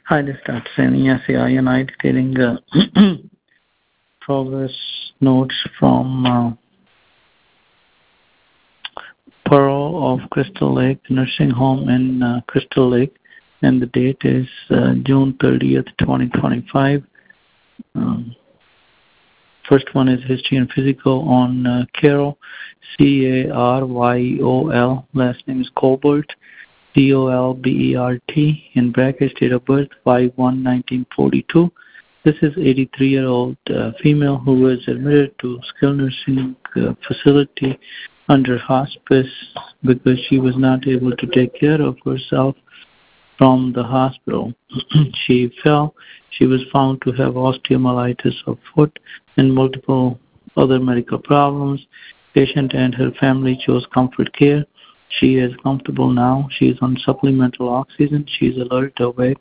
Hi, this is Dr. Sani SAI and I detailing progress notes from Pearl of Crystal Lake Nursing Home in Crystal Lake, and the date is June 30th, 2025. First one is history and physical on Carol, Caryol. Last name is Colbert, Colbert, in brackets, date of birth 5/1/1942. This is 83-year-old female who was admitted to skilled nursing facility under hospice because she was not able to take care of herself from the hospital. She fell. She was found to have osteomyelitis of foot and multiple other medical problems. Patient and her family chose Comfort Care. She is comfortable now. She is on supplemental oxygen. She is alert, awake.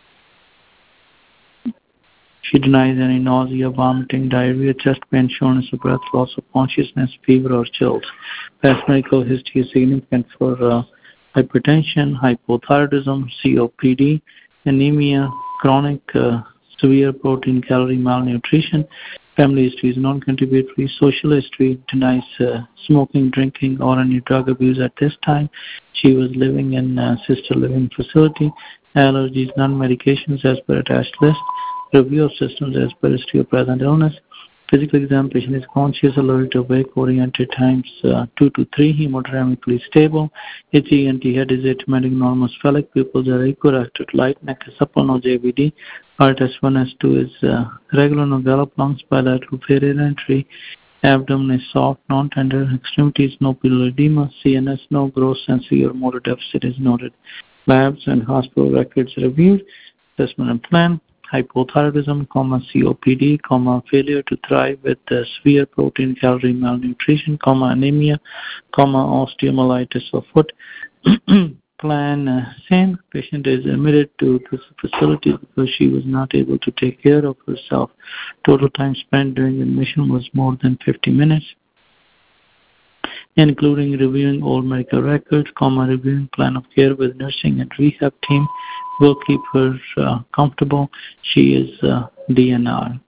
She denies any nausea, vomiting, diarrhea, chest pain, shortness of breath, loss of consciousness, fever, or chills. Past medical history is significant for hypertension, hypothyroidism, COPD, anemia, chronic severe protein calorie malnutrition. Family history is non-contributory. Social history denies smoking, drinking, or any drug abuse at this time. She was living in sister living facility. Allergies, non-medications as per attached list. Review of systems as per history of present illness. Physical examination is conscious, alert, awake, oriented times 2 to 3, hemodynamically stable. HENT head is atymatic, normal sphenic, pupils are equirected, light, neck is supple, no JVD. Heart S1, S2 is regular, no gallop, lungs bilateral, failure entry. Abdomen is soft, non-tender, extremities no pupil edema, CNS no gross sensory or motor deficit is noted. Labs and hospital records reviewed. Assessment and plan. Hypothyroidism, COPD, failure to thrive with severe protein calorie malnutrition, anemia, osteomyelitis of foot. Plan same. Patient is admitted to this facility because she was not able to take care of herself. Total time spent during admission was more than 50 minutes, including reviewing all medical records, reviewing plan of care with nursing and rehab team. Will keep her comfortable. She is DNR.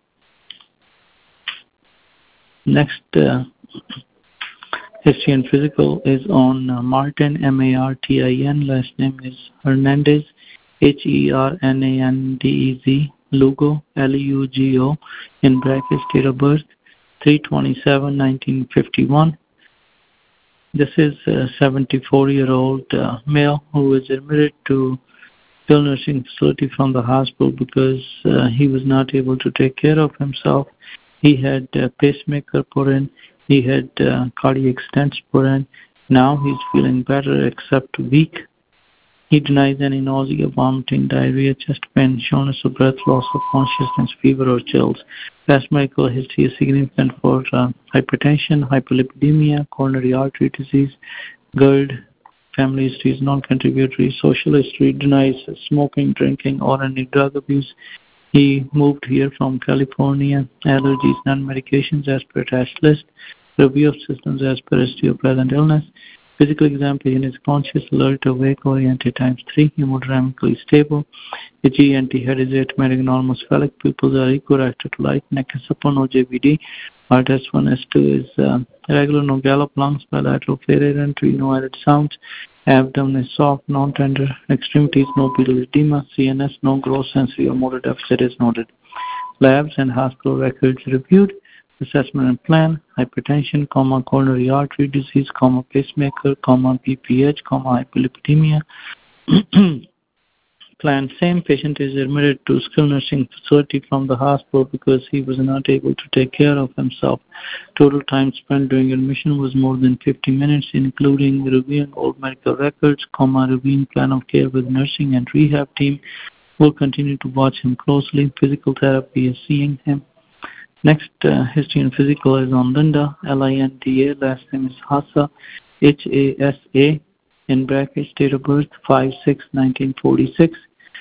Next, history and physical is on Martin, Martin. Last name is Hernandez, Hernandez. Lugo, Lugo, in brackets, date of birth 3/27/1951. This is a 74-year-old male who was admitted to skilled nursing facility from the hospital because he was not able to take care of himself. He had a pacemaker put in. He had cardiac stents put in. Now he's feeling better except weak. He denies any nausea, vomiting, diarrhea, chest pain, shortness of breath, loss of consciousness, fever, or chills. Past medical history is significant for hypertension, hyperlipidemia, coronary artery disease, GERD. Family history is non-contributory. Social history denies smoking, drinking, or any drug abuse. He moved here from California. Allergies, non-medications as per attached list. Review of systems as per history of present illness. Physical examination is conscious, alert, awake, oriented times 3, hemodynamically stable. HENT head is atymatic, normal sphenic, pupils are equirected, light, neck is supple, no JVD. Heart S1, S2 is regular, no gallop, lungs bilateral, failure entry, no added sounds. Abdomen is soft, non-tender, extremities no pupil edema, CNS no gross sensory or motor deficit is noted. Labs and hospital records reviewed. Assessment and plan, hypertension, coronary artery disease, pacemaker, BPH, hyperlipidemia. Plan same. Patient is admitted to skilled nursing facility from the hospital because he was not able to take care of himself. Total time spent during admission was more than 50 minutes, including reviewing all medical records, reviewing plan of care with nursing and rehab team. Will continue to watch him closely. Physical therapy is seeing him. Next, history and physical is on Linda, Linda. Last name is Hassa, Hasa, in brackets, date of birth 5/6/1946.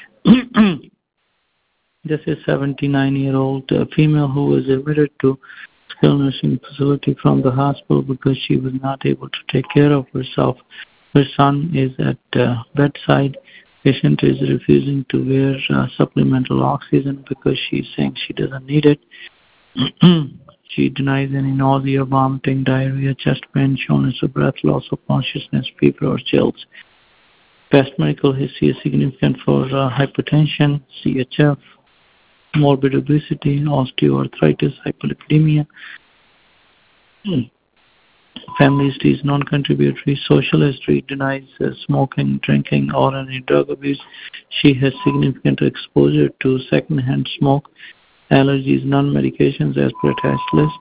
This is 79-year-old female who was admitted to skilled nursing facility from the hospital because she was not able to take care of herself. Her son is at bedside. Patient is refusing to wear supplemental oxygen because she's saying she doesn't need it. She denies any nausea, vomiting, diarrhea, chest pain, shortness of breath, loss of consciousness, fever, or chills. Past medical history is significant for hypertension, CHF, morbid obesity, osteoarthritis, hyperlipidemia. Family history is non-contributory. Social history denies smoking, drinking, or any drug abuse. She has significant exposure to secondhand smoke. Allergies, non-medications as per attached list.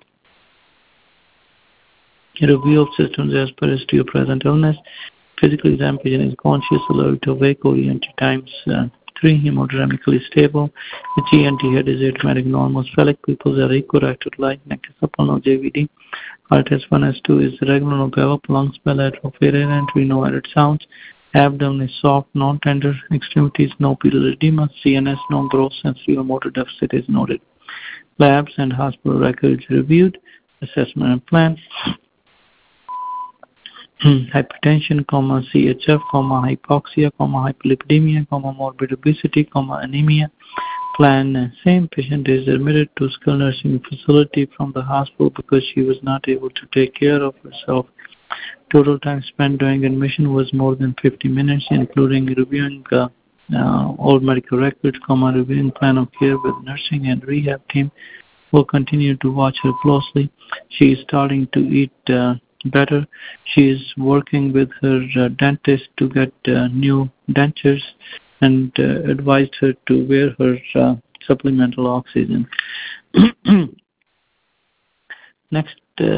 Review of systems as per history of present illness. Physical exam patient is conscious, alert, awake, oriented times 3, hemodynamically stable. The GNT head is automatic normal. Sphenic pupils are equirectal light, neck is supple, no JVD. Heart S1, S2 is regular, no gallop, lungs bilateral, failure entry, no added sounds. Abdomen is soft, non-tender. Extremities, no pedal edema. CNS, no growth, sensory or motor deficit is noted. Labs and hospital records reviewed. Assessment and plan. Hypertension, CHF, hypoxia, hyperlipidemia, morbid obesity, anemia. Plan same. Patient is admitted to skilled nursing facility from the hospital because she was not able to take care of herself. Total time spent during admission was more than 50 minutes, including reviewing all medical records, reviewing plan of care with nursing and rehab team. Will continue to watch her closely. She is starting to eat better. She is working with her dentist to get new dentures and advised her to wear her supplemental oxygen. Next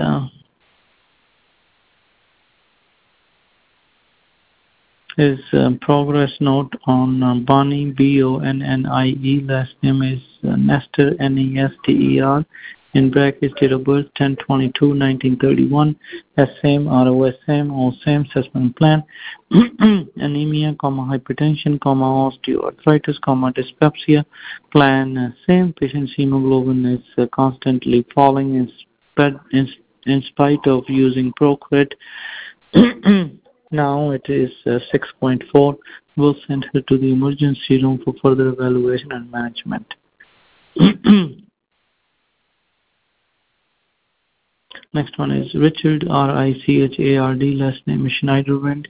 is progress note on Bonnie, Bonnie, last name is Nester, Nester. In brackets, date of birth 10/22/1931. Same, ROS same, all same. Assessment plan. Anemia, hypertension, osteoarthritis, dyspepsia. Plan same. Patient's hemoglobin is constantly falling in spite of using Procrit. Now it is 6.4. We'll send her to the emergency room for further evaluation and management. Next one is Richard, Richard, last name is Schneiderwind,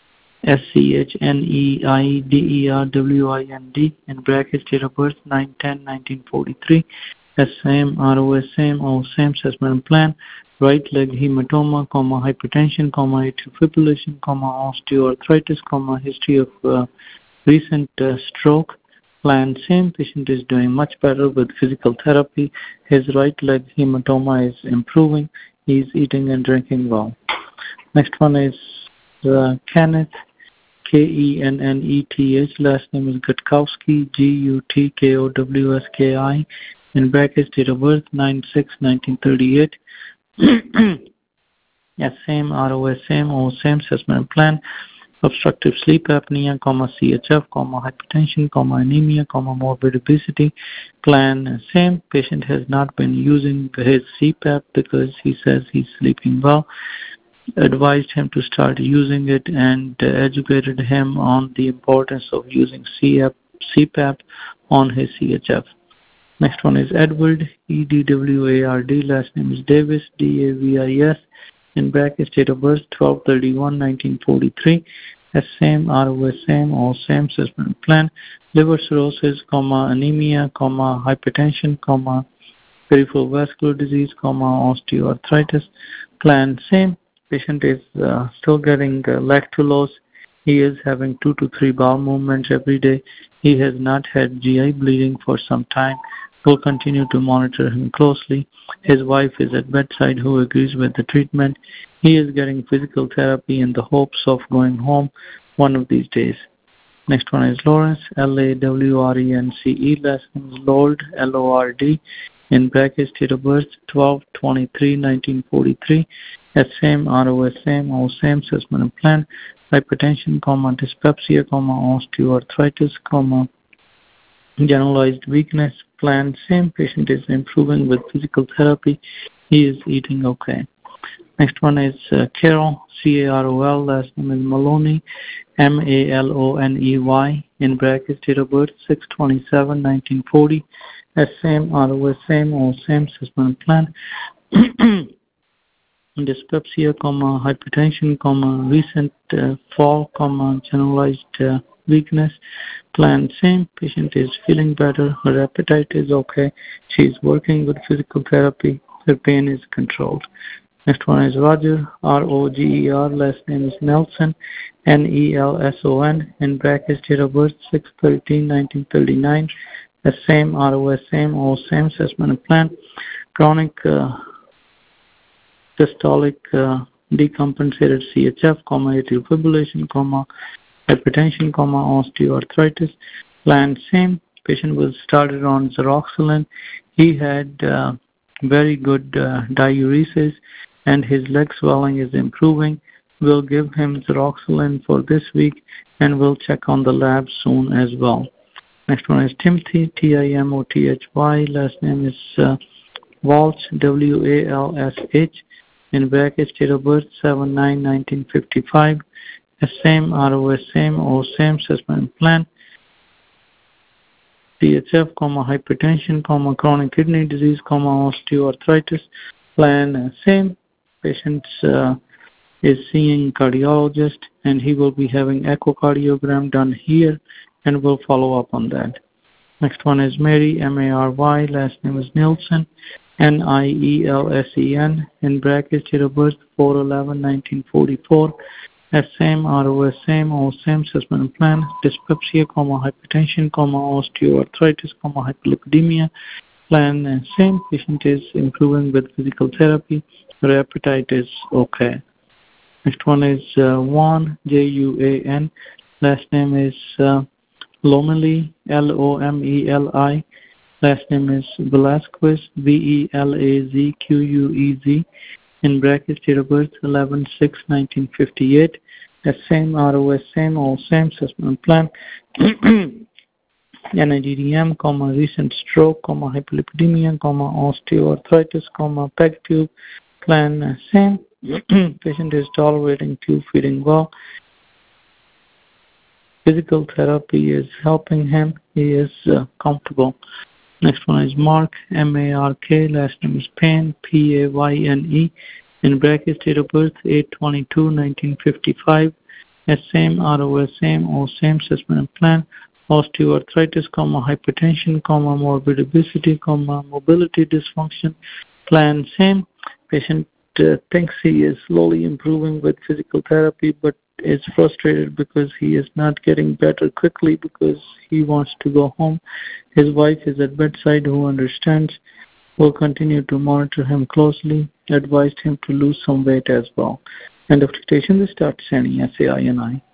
Schneiderwind, in brackets, date of birth 9/10/1943. Same, ROS same, all same. Assessment plan. Right leg hematoma, hypertension, atrial fibrillation, osteoarthritis, history of recent stroke. Plan same. Patient is doing much better with physical therapy. His right leg hematoma is improving. He is eating and drinking well. Next one is Kenneth, Kenneth. Last name is Gutkowski, Gutkowski. In brackets, date of birth 9/6/1938. Same, ROS same, all same. Assessment plan. Obstructive sleep apnea, CHF, hypertension, anemia, morbid obesity. Plan same. Patient has not been using his CPAP because he says he's sleeping well. Advised him to start using it and educated him on the importance of using CPAP on his CHF. Next one is Edward, Edward. Last name is Davis, Davis. In brackets, date of birth 12/31/1943. Same, ROS same, all same. Assessment plan. Liver cirrhosis, anemia, hypertension, peripheral vascular disease, osteoarthritis. Plan same. Patient is still getting lactulose. He is having 2 to 3 bowel movements every day. He has not had GI bleeding for some time. We'll continue to monitor him closely. His wife is at bedside who agrees with the treatment. He is getting physical therapy in the hopes of going home one of these days. Next one is Lawrence, Lawrence. Last name is Lord, Lord. In brackets, date of birth 12/23/1943. Same, ROS same, all same. Assessment and plan. Hypertension, dyspepsia, osteoarthritis, generalized weakness. Plan same. Patient is improving with physical therapy. He is eating okay. Next one is Carol, Carol. Last name is Maloney, Maloney. In brackets, date of birth 6/27/1940. Same ROS, same or same assessment plan. Dyspepsia, hypertension, recent fall, generalized weakness. Plan same. Patient is feeling better. Her appetite is okay. She is working with physical therapy. Her pain is controlled. Next one is Roger, Roger. Last name is Nelson, Nelson. In brackets, date of birth 6/13/1939. The same ROS, same or same assessment plan. Chronic systolic decompensated CHF, atrial fibrillation, hypertension, osteoarthritis. Plan same. Patient was started on Zeroxylin. He had very good diuresis and his leg swelling is improving. We'll give him Zeroxylin for this week and we'll check on the lab soon as well. Next one is Timothy, Timothy. Last name is Walsh, Walsh. In brackets, date of birth 7/9/1955. Same ROS, same or same assessment plan. CHF, hypertension, chronic kidney disease, osteoarthritis. Plan same. Patient is seeing cardiologist and he will be having echocardiogram done here and we'll follow up on that. Next one is Mary, Mary. Last name is Nielsen, Nielsen. In brackets, date of birth 4/11/1944. Same ROS, same or same assessment plan. Dyspepsia, hypertension, osteoarthritis, hyperlipidemia. Plan same. Patient is improving with physical therapy. Her appetite is okay. Next one is Juan, Juan. Last name is Lomeli, Lomeli. Last name is Velasquez, Velazquez. In brackets, date of birth 11/6/1958. Same ROS, same or same assessment plan. NIGDM, recent stroke, hyperlipidemia, osteoarthritis, PEG tube. Plan same. Patient is tolerating tube feeding well. Physical therapy is helping him. He is comfortable. Next one is Mark, Mark. Last name is Payne, Payne. In brackets, date of birth 8/22/1955. Same ROS, same or same assessment plan. Osteoarthritis, hypertension, morbid obesity, mobility dysfunction. Plan same. Patient thinks he is slowly improving with physical therapy, but is frustrated because he is not getting better quickly because he wants to go home. His wife is at bedside who understands. We'll continue to monitor him closely. Advised him to lose some weight as well. End of dictation. This is Dr. Sani, SAINI.